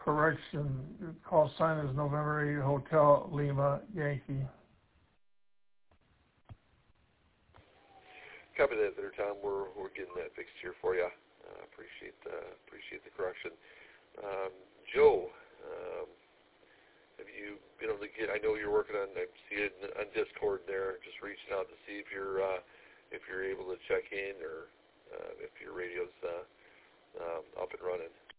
correction. Call sign is November 8 Hotel Lima Yankee. Copy that there, Tom. We're getting that fixed here for you. Appreciate the correction. Joe, have you been able to get? I know you're working on. I see it on Discord there. Just reaching out to see if you're able to check in or if your radio's up and running.